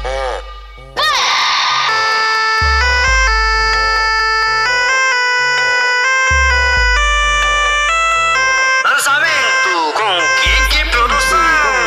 Lançamento com Kiki Produção.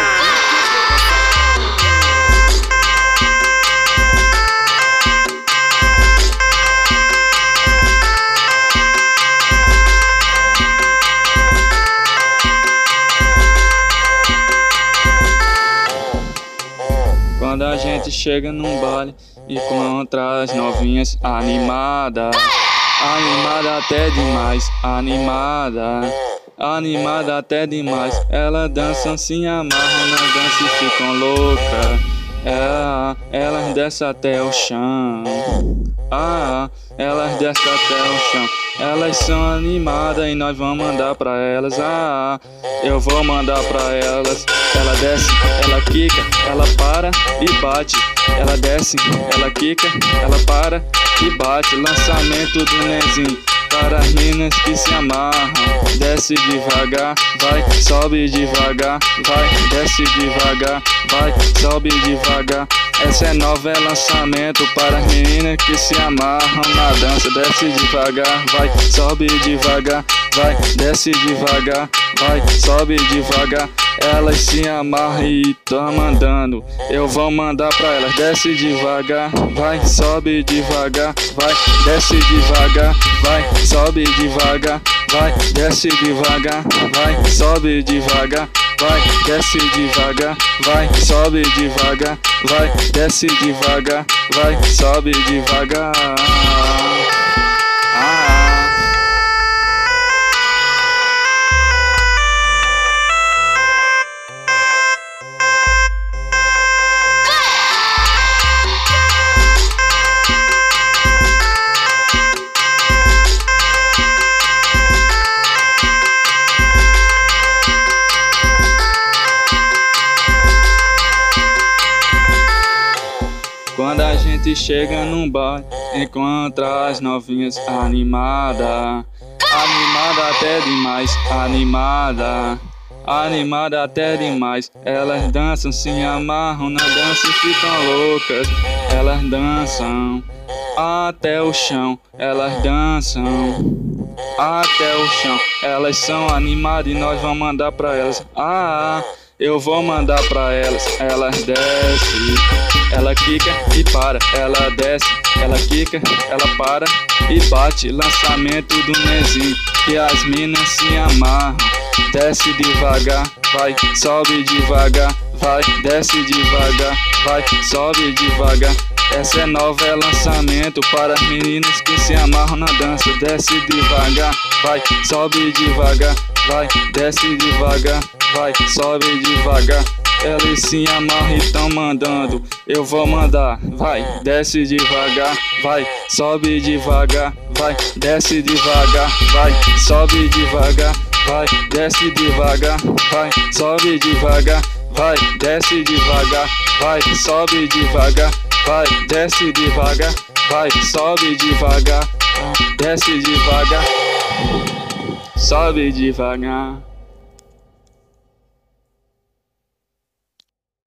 Quando a gente chega num baile e encontra as novinhas animada, animada até demais, animada até demais. Elas dançam, se amarram na dança e ficam loucas. Elas descem até o chão. Elas descem até o chão. Elas são animadas e nós vamos mandar pra elas. Eu vou mandar pra elas. Ela desce, ela quica, ela para e bate. Ela desce, ela quica, ela para e bate. Lançamento do Nezinho para as meninas que se amarram. Desce devagar, vai, sobe devagar, vai, desce devagar, vai, sobe devagar. Essa é nova, é lançamento para as meninas que se amarram na dança. Desce devagar, vai, sobe devagar, vai, desce devagar, vai, sobe devagar. Elas se amarram e tão mandando. Eu vou mandar pra elas. Desce devagar, vai, sobe devagar, vai, desce devagar, vai, sobe devagar, vai, desce devagar, vai, sobe devagar, vai, desce devagar, vai, sobe devagar, vai, desce devagar, vai, sobe devagar. Quando a gente chega num bar, encontra as novinhas animada, animada até demais, animada até demais. Elas dançam, se amarram na dança e ficam loucas. Elas dançam até o chão, elas dançam até o chão. Elas são animadas e nós vamos mandar pra elas. Eu vou mandar pra elas. Elas descem, ela quica e para. Ela desce, ela quica, ela para e bate. Lançamento do Nezinho que as minas se amarram. Desce devagar, vai, sobe devagar, vai, desce devagar, vai, sobe devagar. Essa é nova, é lançamento para as meninas que se amarram na dança. Desce devagar, vai, sobe devagar, vai, desce devagar, vai, sobe devagar. Elas se amarram e tão mandando. Eu vou mandar, vai, desce devagar, vai, sobe devagar, vai, desce devagar, vai, sobe devagar, vai, desce devagar, vai, sobe devagar, vai, desce devagar, vai, sobe devagar, vai, desce devagar, vai, sobe devagar, desce devagar, sobe devagar.